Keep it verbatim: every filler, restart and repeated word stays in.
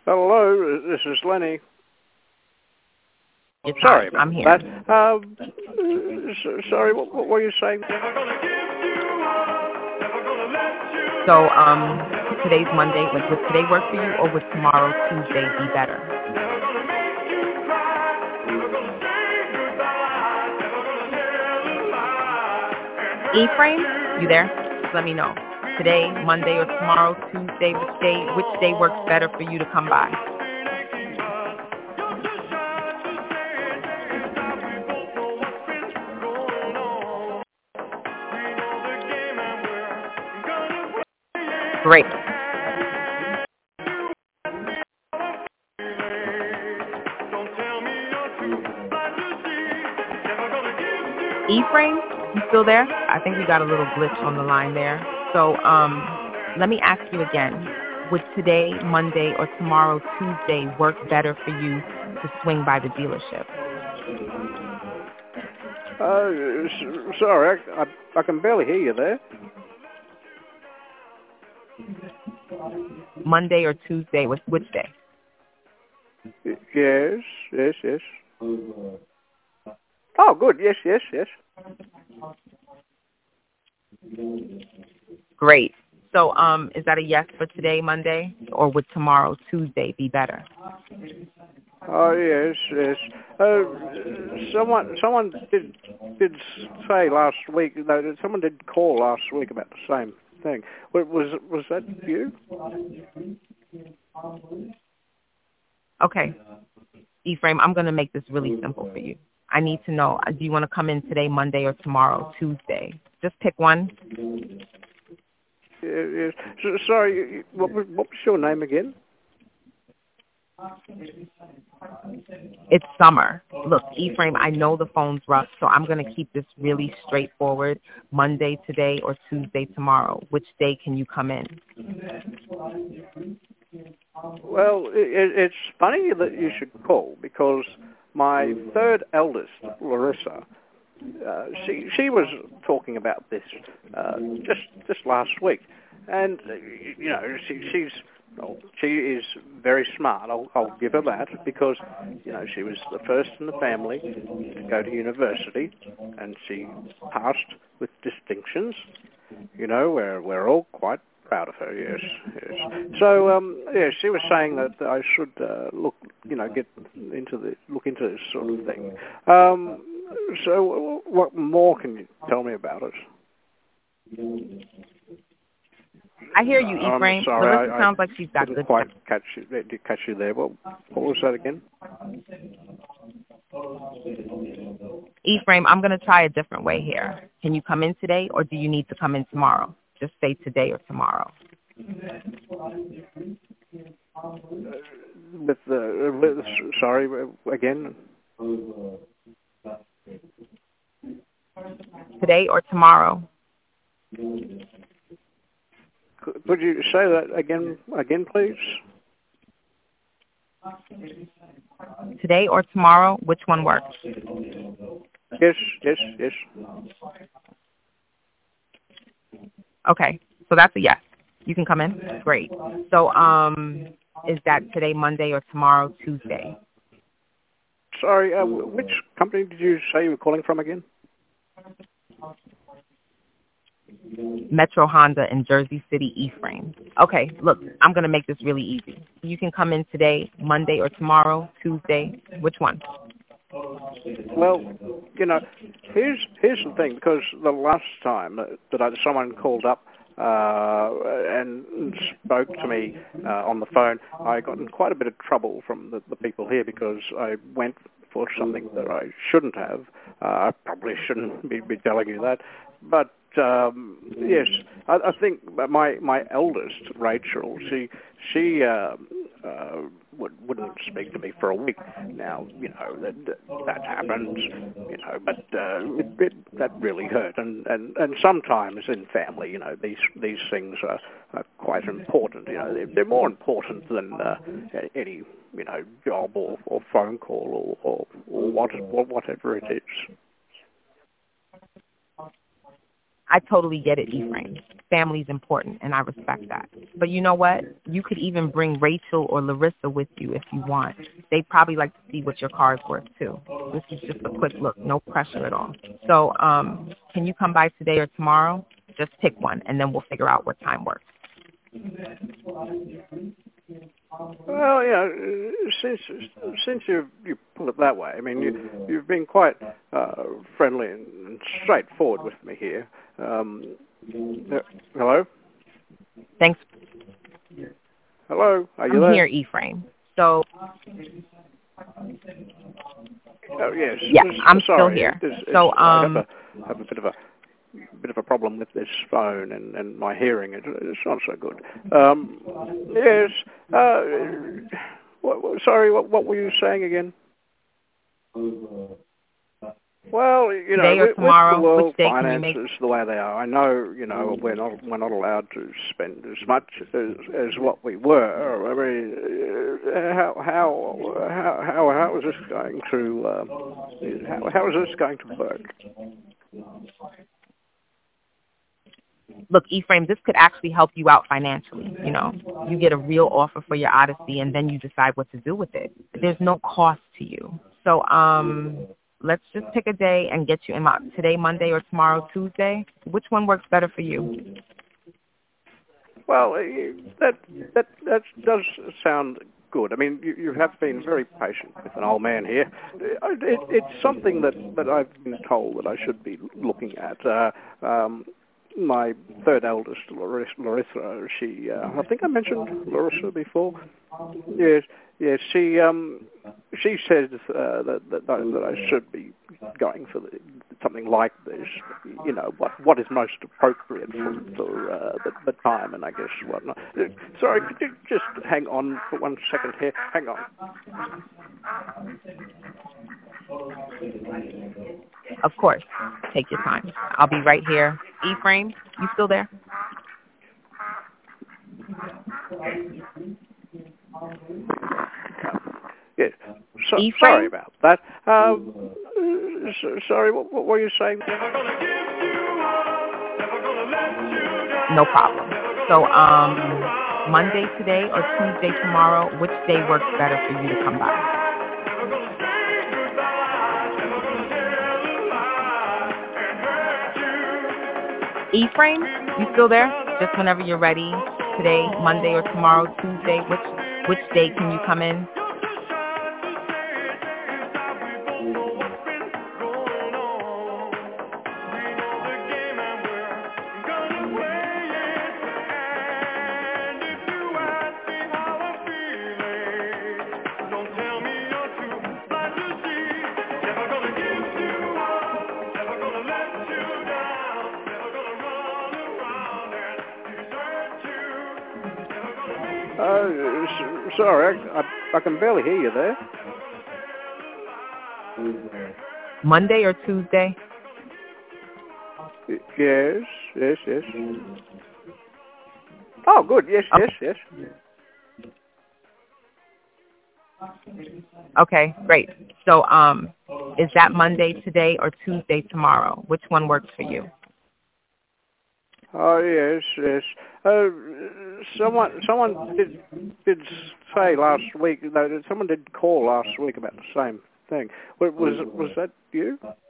Hello, this is Lenny. It's Sorry hi, about I'm here. that. Um, s- sorry, what, what were you saying? So, um, today's Monday. Like, would today work for you, or would tomorrow, Tuesday, be better? Ephraim, you there? Just let me know. Today, Monday, or tomorrow, Tuesday, which day, which day works better for you to come by? Great. Ephraim, you still there? I think we got a little glitch on the line there. So, um, let me ask you again. Would today, Monday, or tomorrow, Tuesday, work better for you to swing by the dealership? Uh, s- sorry, I, I, I can barely hear you there. Monday or Tuesday, which, which day? Y- Yes, yes, yes. Oh, good. Yes, yes, yes. Great. So, um, is that a yes for today, Monday, or would tomorrow, Tuesday, be better? Oh, yes, yes. Uh, someone, someone did did say last week. No, someone did call last week about the same thing. Was was, was that you? Okay. Ephraim, I'm going to make this really simple for you. I need to know, uh, do you want to come in today, Monday, or tomorrow, Tuesday? Just pick one. Yes. yes. So, sorry, what was, what was your name again? It's summer. Look, Ephraim, I know the phone's rough, so I'm going to keep this really straightforward. Monday today or Tuesday tomorrow. Which day can you come in? Well, it, it's funny that you should call because my third eldest, Larissa, uh, she she was talking about this uh, just just last week, and uh, you know she she's well, she is very smart. I'll, I'll give her that because you know she was the first in the family to go to university, and she passed with distinctions. You know, we're we're all quite proud of her. Yes, yes. So, um, yeah, she was saying that I should uh, look, you know, get into the look into this sort of thing. Um, so, what more can you tell me about it? I hear you, I'm Ephraim. sorry, Larissa I, sounds I like she's got didn't good quite sense. catch you. Did catch you there? What, what was that again? Ephraim, I'm going to try a different way here. Can you come in today, or do you need to come in tomorrow? Just say today or tomorrow. With the with, sorry again. Today or tomorrow. Could you say that again, again, please? Today or tomorrow, which one works? Yes, yes, yes. Okay, so that's a yes. You can come in. Great. So, um, is that today, Monday, or tomorrow, Tuesday? Sorry, uh, which company did you say you were calling from again? Metro Honda in Jersey City, Ephraim. Okay, look, I'm going to make this really easy. You can come in today, Monday, or tomorrow, Tuesday. Which one? Well, you know, here's here's the thing, because the last time that I, someone called up uh, and spoke to me uh, on the phone, I got in quite a bit of trouble from the, the people here because I went for something that I shouldn't have. Uh, I probably shouldn't be, be telling you that, but um, yes, I, I think my my eldest Rachel, she she uh, uh, would, wouldn't speak to me for a week. Now, you know that that happens, you know, but uh, it, it, that really hurt. And, and and sometimes in family, you know, these these things are, are quite important. You know, they're, they're more important than uh, any you know job or, or phone call or or, or what, whatever it is. I totally get it, Ephraim. Family's important, and I respect that. But you know what? You could even bring Rachel or Larissa with you if you want. They'd probably like to see what your car's worth, too. This is just a quick look, no pressure at all. So um, can you come by today or tomorrow? Just pick one, and then we'll figure out what time works. Well, yeah, since since you you put it that way, I mean, you you've been quite uh, friendly and, and straightforward with me here. Um, uh, hello. Thanks. Hello, are you I'm there? here, Ephraim. So. Oh yes. Yeah, I'm sorry. still here. It's, it's, so I um. have a, have a bit of a. bit of a problem with this phone and, and my hearing. It, it's not so good. Um, yes. Uh, what, what, sorry, what, what were you saying again? Well, you know, Today or with, tomorrow, with the world which day finances can you make? the way they are, I know, you know, we're not we're not allowed to spend as much as, as what we were. I mean, uh, how how how how how is this going to uh, how how is this going to work? Look, Ephraim, this could actually help you out financially. You know, you get a real offer for your Odyssey, and then you decide what to do with it. There's no cost to you. So, um, let's just pick a day and get you in my, today, Monday, or tomorrow, Tuesday. Which one works better for you? Well, that that that does sound good. I mean, you, you have been very patient with an old man here. It, it, it's something that, that I've been told that I should be looking at. Uh, um, my third eldest, Larissa, Larissa she, uh, I think I mentioned Larissa before. Yes, yes. She um, she says uh, that, that that I should be going for the, something like this. You know, what what is most appropriate for, for uh, the, the time and I guess whatnot. Uh, sorry, could you just hang on for one second here? Hang on. Of course. Take your time. I'll be right here. Ephraim, you still there? Yes. So, Ephraim? sorry about that. Um, so, sorry, what, what were you saying? No problem. So, um, Monday today or Tuesday tomorrow, which day works better for you to come by? Ephraim, you still there? Just whenever you're ready. Today, Monday or tomorrow, Tuesday, which which day can you come in? Uh, s- sorry, I, I, I can barely hear you there. Monday or Tuesday? Yes, yes, yes. Oh, good. Yes, Okay. yes, yes. Okay, great. So, um, is that Monday today or Tuesday tomorrow? Which one works for you? Oh yes, yes. Uh, someone, someone did did say last week. No, someone did call last week about the same thing. Was was that you?